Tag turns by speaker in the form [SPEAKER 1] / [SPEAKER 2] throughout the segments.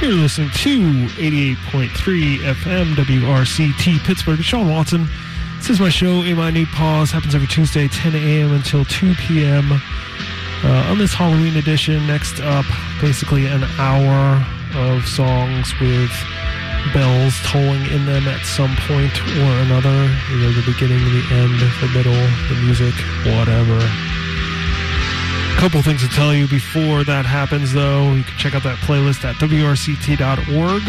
[SPEAKER 1] You're listening to 88.3 FM WRCT Pittsburgh. Sean Watson. This is my show, A Minute Pause. Happens every Tuesday, 10 a.m. until 2 p.m. On this Halloween edition, next up, basically an hour of songs with bells tolling in them at some point or another. Either the beginning, the end, the middle, the music, whatever. Couple things to tell you before that happens, though. You can check out that playlist at wrct.org.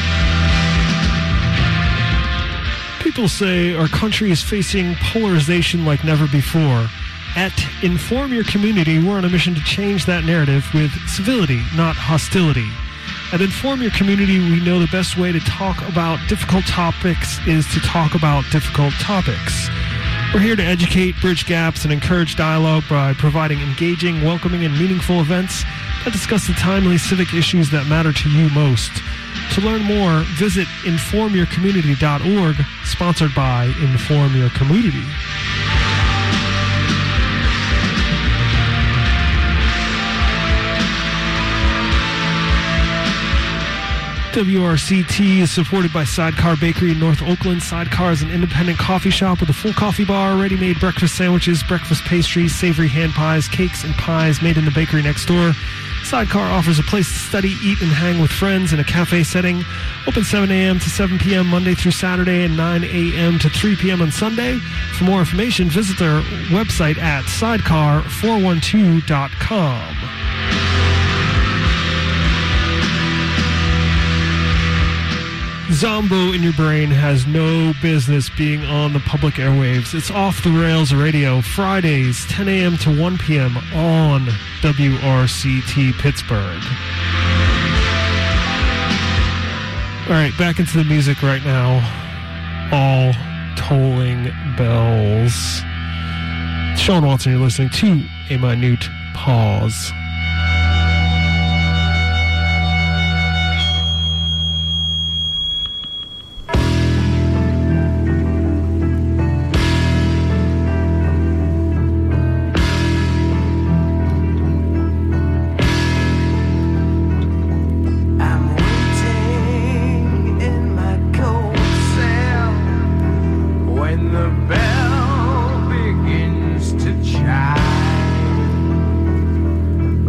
[SPEAKER 1] People say our country is facing polarization like never before. At Inform Your Community, we're on a mission to change that narrative with civility, not hostility. At Inform Your Community, we know the best way to talk about difficult topics is to talk about difficult topics. We're here to educate, bridge gaps, and encourage dialogue by providing engaging, welcoming, and meaningful events that discuss the timely civic issues that matter to you most. To learn more, visit informyourcommunity.org, sponsored by Inform Your Community. WRCT is supported by Sidecar Bakery in North Oakland. Sidecar is an independent coffee shop with a full coffee bar, ready-made breakfast sandwiches, breakfast pastries, savory hand pies, cakes, and pies made in the bakery next door. Sidecar offers a place to study, eat, and hang with friends in a cafe setting. Open 7 a.m. to 7 p.m. Monday through Saturday and 9 a.m. to 3 p.m. on Sunday. For more information, visit their website at sidecar412.com. Zombo in Your Brain has no business being on the public airwaves. It's Off the Rails Radio, Fridays, 10 a.m. to 1 p.m. on WRCT Pittsburgh. All right, back into the music right now. All tolling bells. Sean Watson, you're listening to A Minute Pause.
[SPEAKER 2] Bell begins to chime.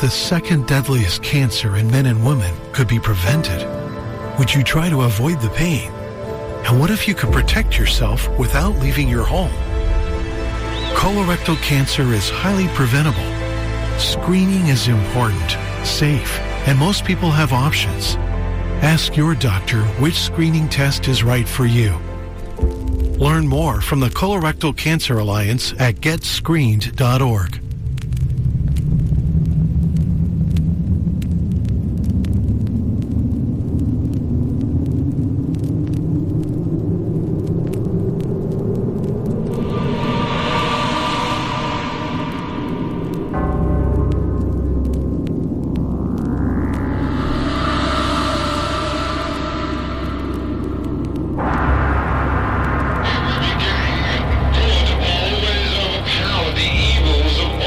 [SPEAKER 2] the second deadliest cancer in men and women could be prevented? Would you try to avoid the pain? And what if you could protect yourself without leaving your home? Colorectal cancer is highly preventable. Screening is important, safe, and most people have options. Ask your doctor which screening test is right for you. Learn more from the Colorectal Cancer Alliance at getscreened.org.
[SPEAKER 3] Always overpower the evils of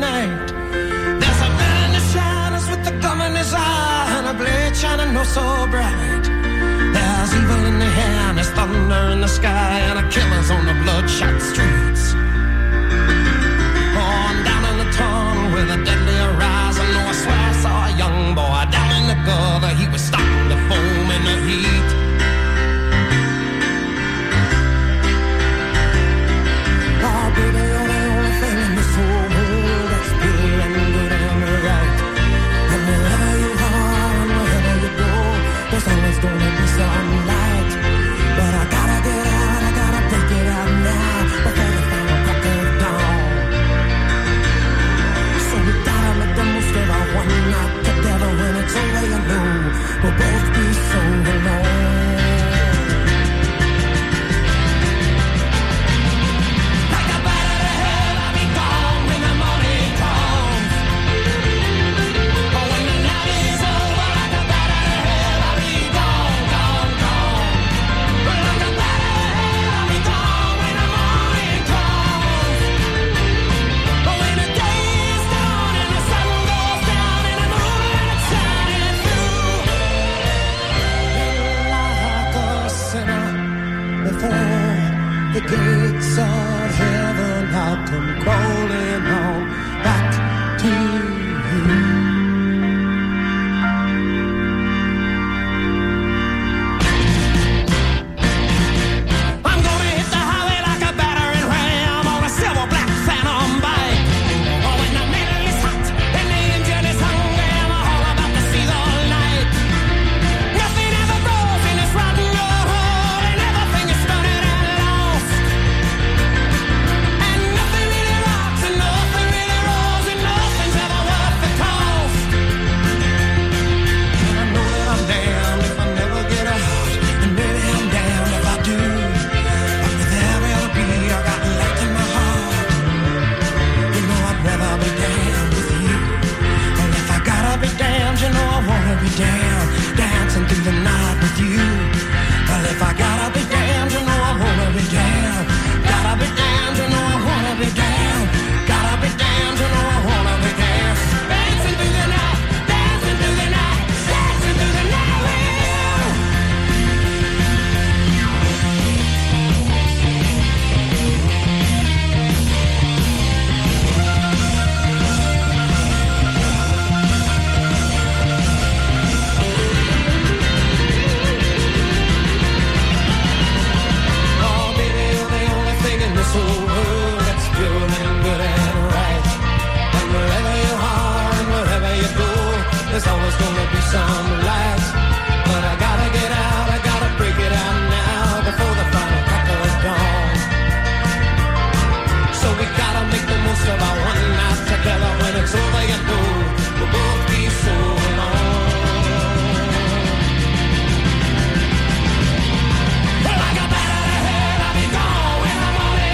[SPEAKER 3] night. There's a man in the shadows with the gum in his eye and a blade shining oh so bright. There's evil in the air and there's thunder in the sky and a killer's on the bloodshot streets. Oh, I'm down in the tunnel with a deadly horizon. Oh, I swear I saw a young boy down in the gutter. He was starting to foam in the heat. Oh, baby, you're the only thing in this whole world that's pure and good and right. And wherever you are and wherever you go, there's always gonna be some light. But I gotta get out, I gotta break it out now before the final crack of dawn. So we gotta make the most of our one night together. When it's over, you know we'll both be so alone. The gates of heaven, I'll come crawling on back to you. I'm gonna hit the highway like a battering ram on a silver black phantom bike. Oh, when the middle is hot and the engine is hungry, I'm all about to see the light. Nothing ever grows in this rotten old hole, and everything is stunning. Be down, dancing through the night with you. Well, if I gotta be damned, you know I wanna be down. Gotta be damned, you know I wanna be down. Gotta be damned, you know I wanna be down. Dancing through the night, dancing through the night, dancing through the night with this whole world that's pure and good and right. And wherever you are and wherever you go, there's always gonna be some light. But I gotta get out, I gotta break it out now before the final crack of dawn. So we gotta make the most of our one night together. When it's over, you know we'll both be so alone. Like a bat out of hell, I'll be gone when I'm on it.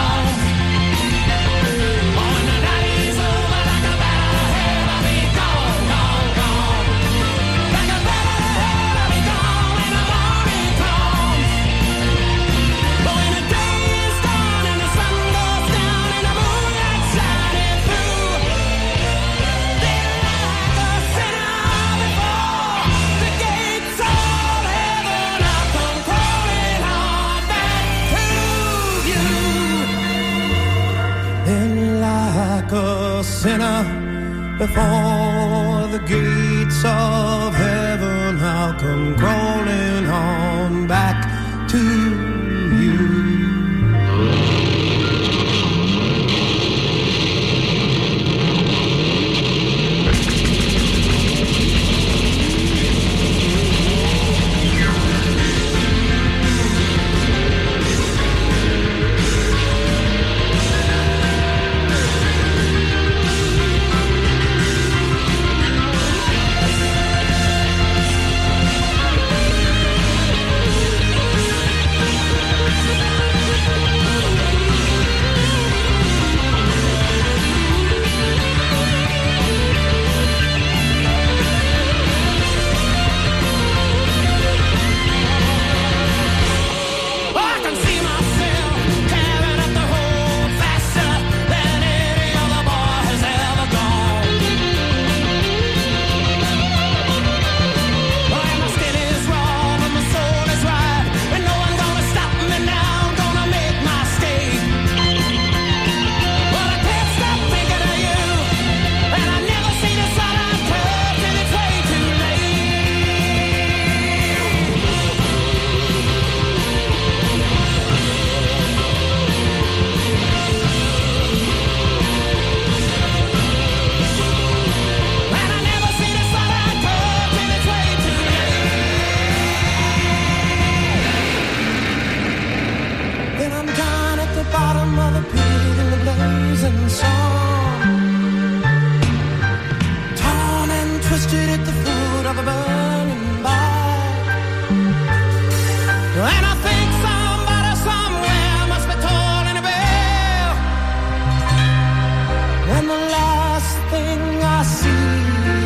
[SPEAKER 3] A sinner before the gates of heaven, I'll come crawling on back to you.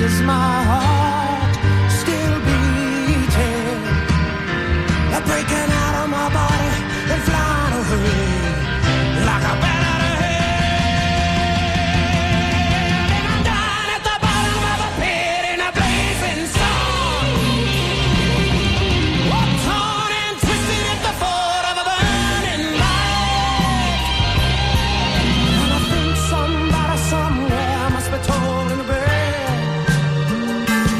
[SPEAKER 3] is my heart still beating, breaking out of my body and flying away like a bat out of hell. And I'm down at the bottom of a pit in a blazing sun, torn and twisted at the foot of a burning light. And I think somebody somewhere must be told in the bed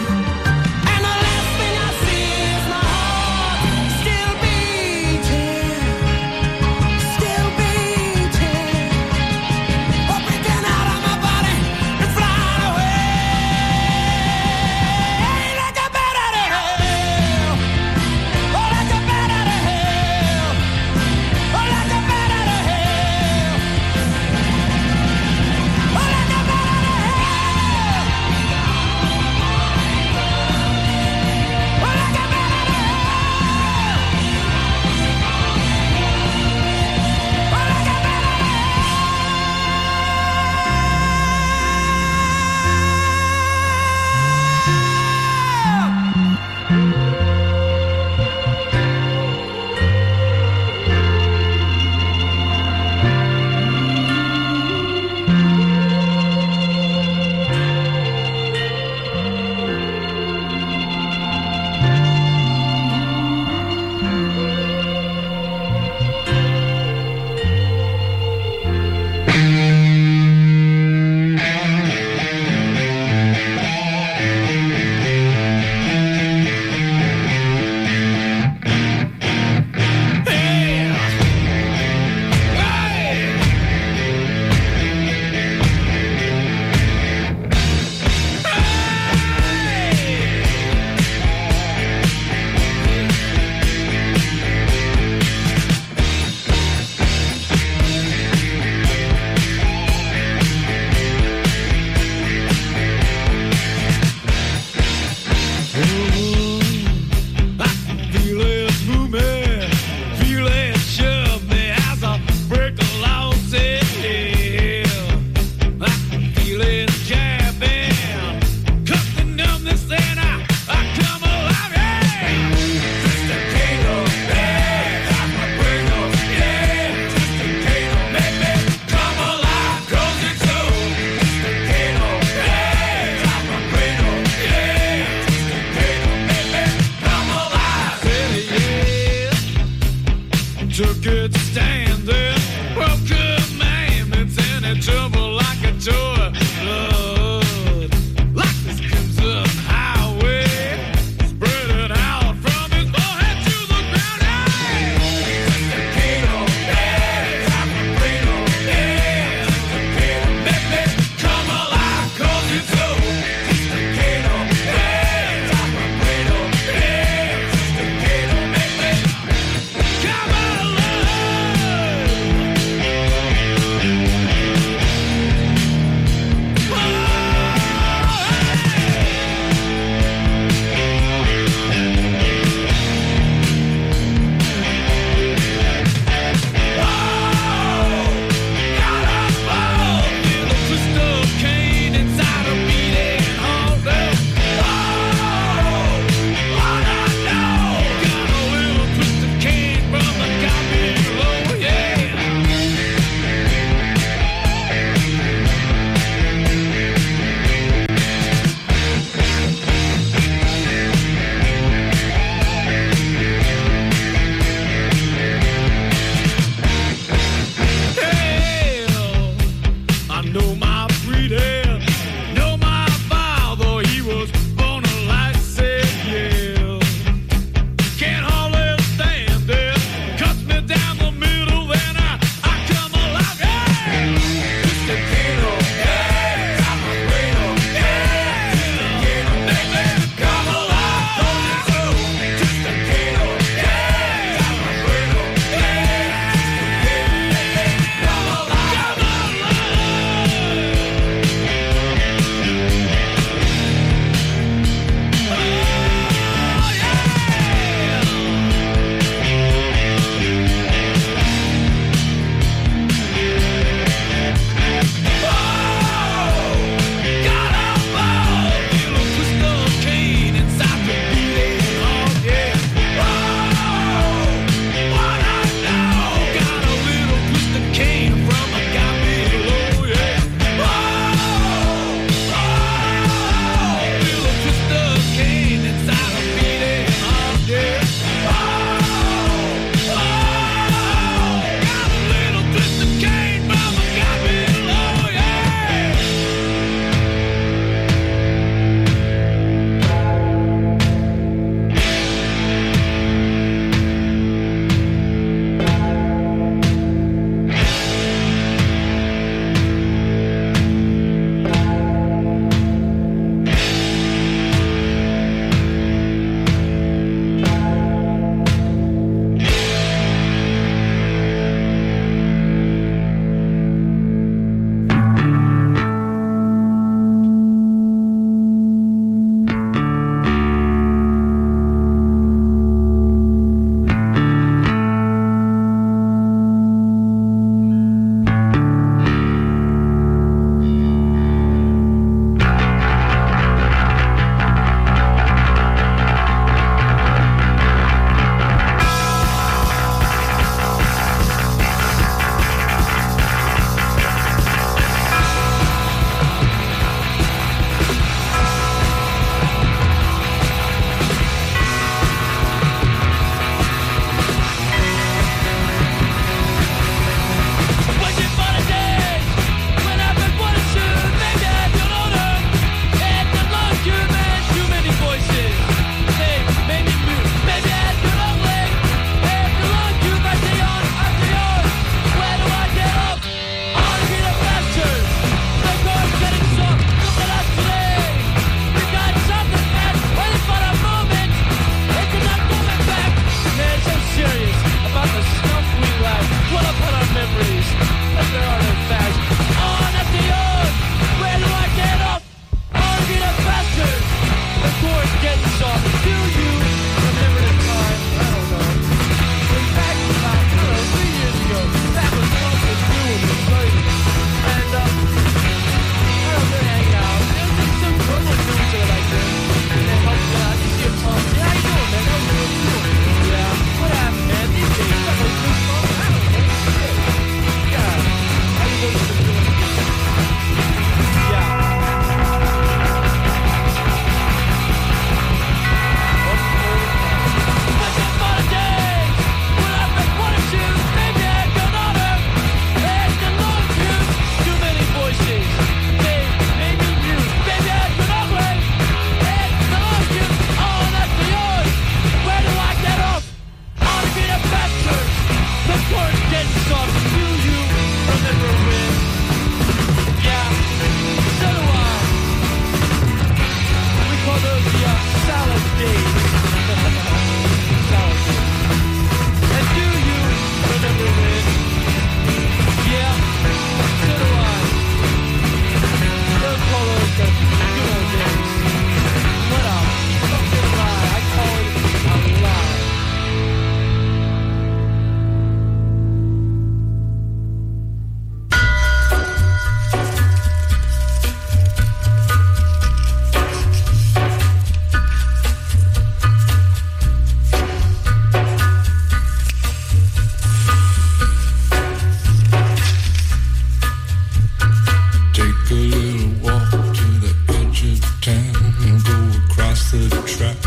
[SPEAKER 4] man will go across the track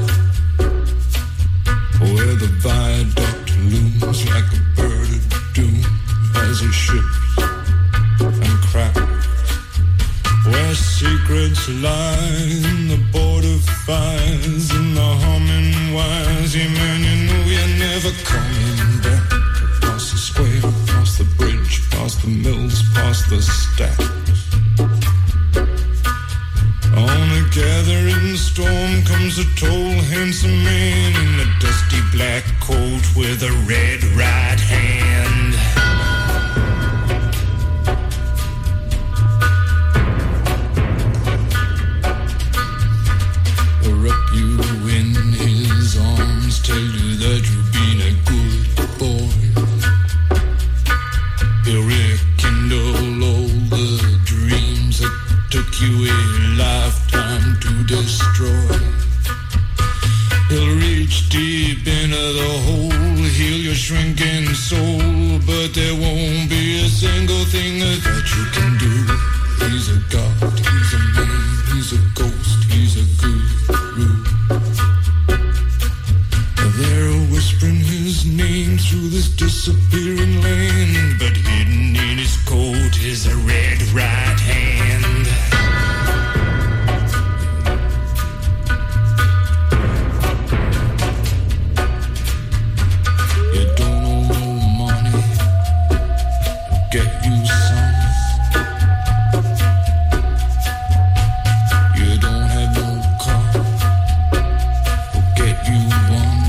[SPEAKER 4] where the viaduct looms like a bird of doom as he ships and cracks, where secrets lie in the border fires and the humming wires. Yeah, man, you know you're never coming back. Across the square, across the bridge, past the mills, past the stacks. On a gathering storm comes a tall, handsome man in a dusty black coat with a red right hand. Wrap you in his arms, tell you that you've been a good boy. He'll rekindle all the dreams that took you a lifetime to destroy. He'll reach deep into the hole, heal your shrinking soul, but there won't be a single thing that you can do. He's a god, he's a man, he's a ghost, he's a guru. They're whispering his name through this disappearing land, but hidden in his coat is a red right hand. You don't owe no money, get you some. You don't have no car, we'll get you one.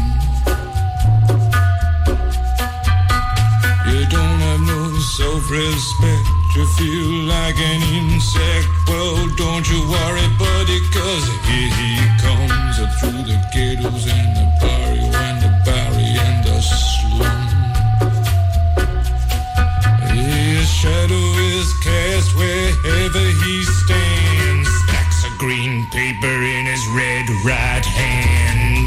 [SPEAKER 4] You don't have no self-respect, you feel like an insect. Well, don't you worry, buddy, cause here he comes through the ghettos and the barrio and the barry and the slum. His shadow is cast wherever he stands, stacks of green paper in his red right hand.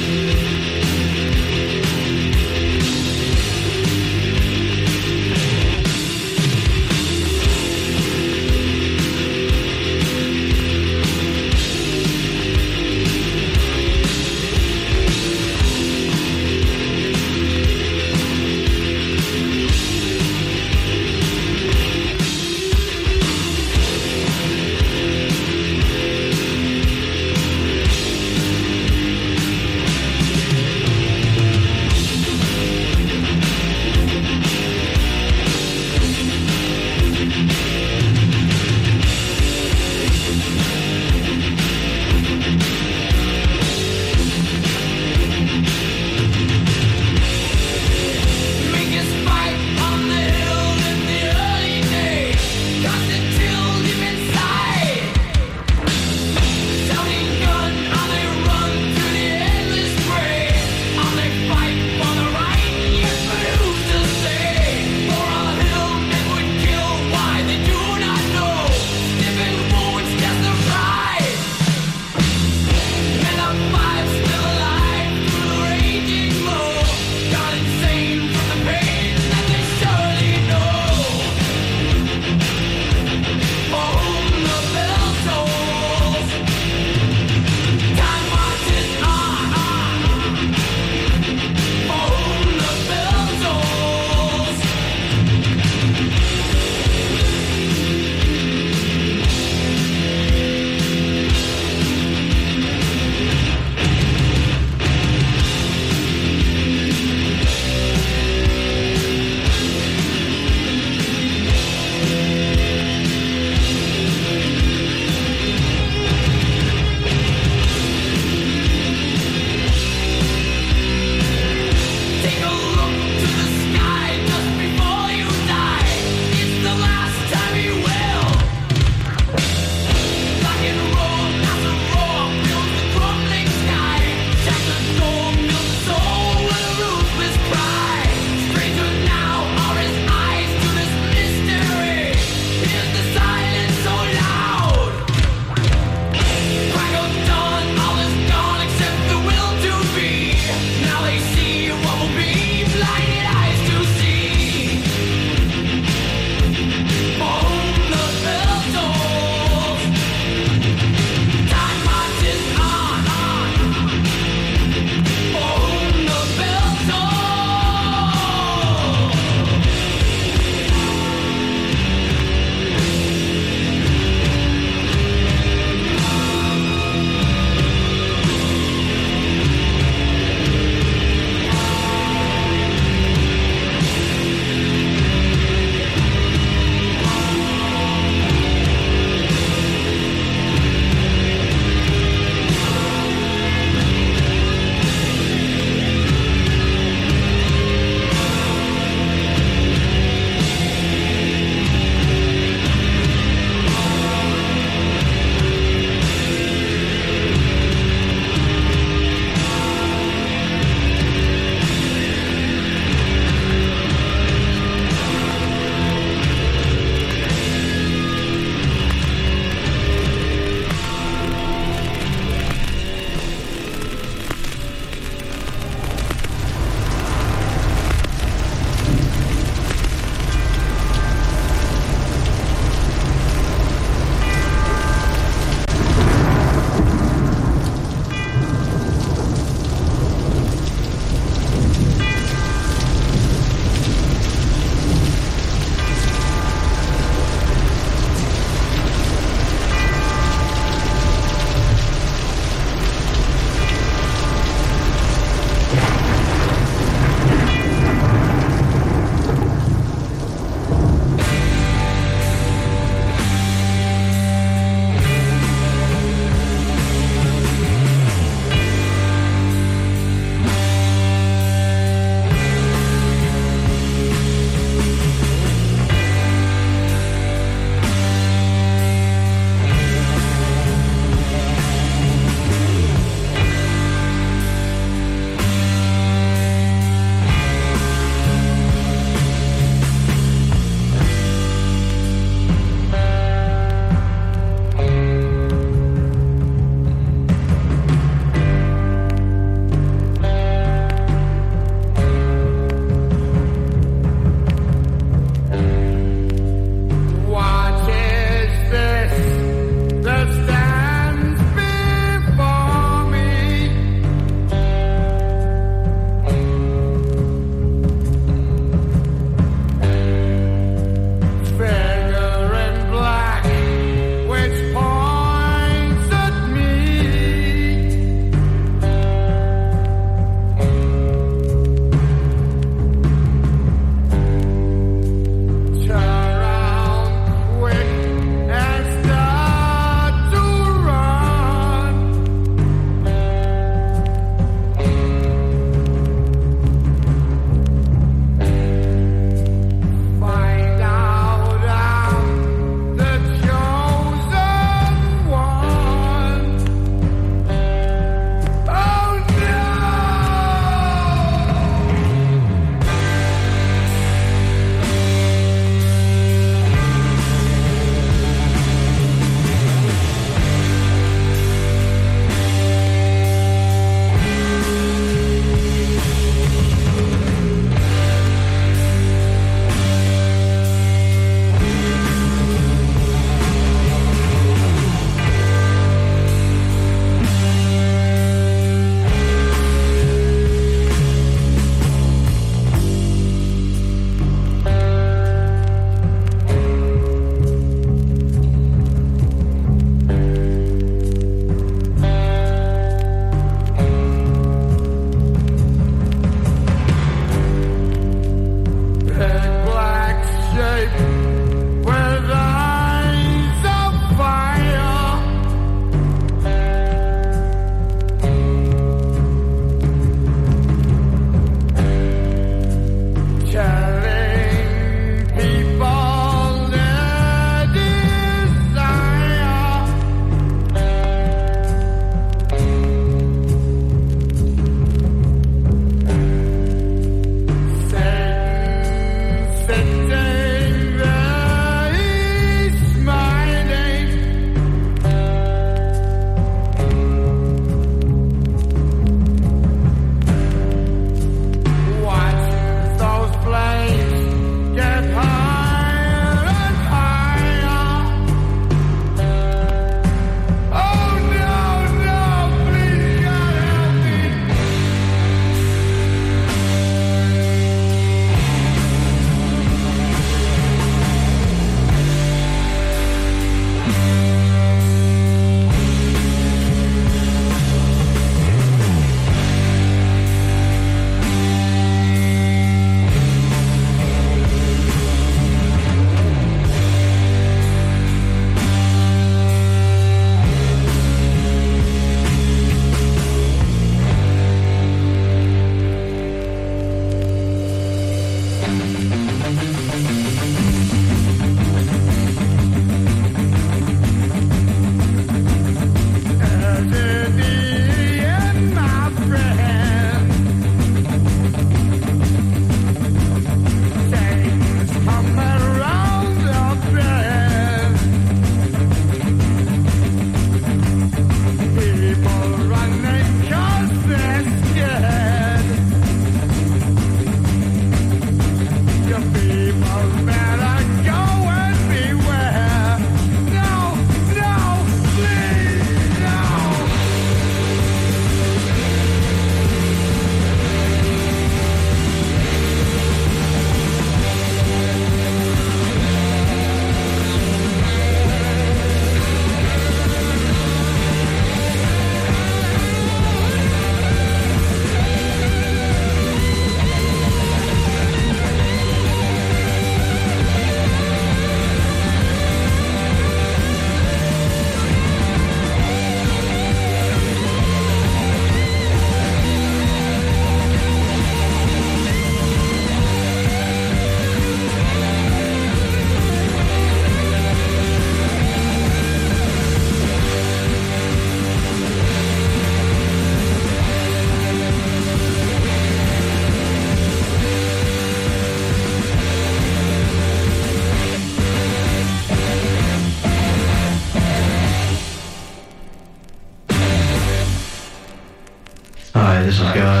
[SPEAKER 5] Hi, this is God.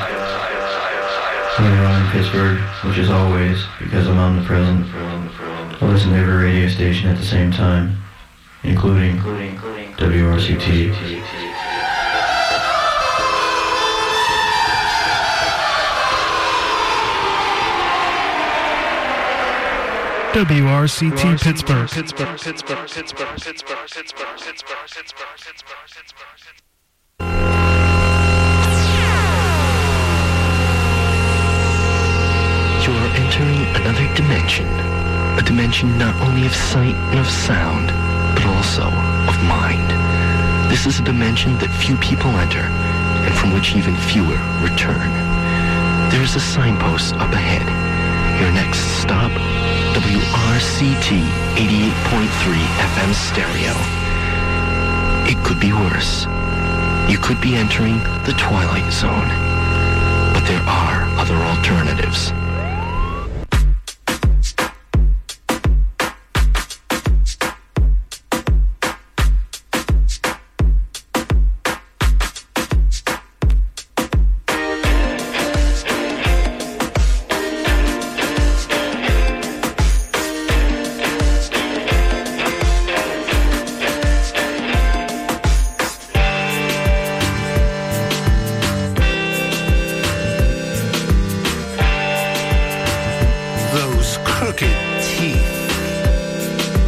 [SPEAKER 5] I'm around in Pittsburgh, which is always, because I'm omnipresent. I listen to every radio station at the same time, including WRCT.
[SPEAKER 1] WRCT Pittsburgh.
[SPEAKER 6] You are entering another dimension. A dimension not only of sight and of sound, but also of mind. This is a dimension that few people enter, and from which even fewer return. There is a signpost up ahead. Your next stop, WRCT 88.3 FM stereo. It could be worse. You could be entering the Twilight Zone. But there are other alternatives.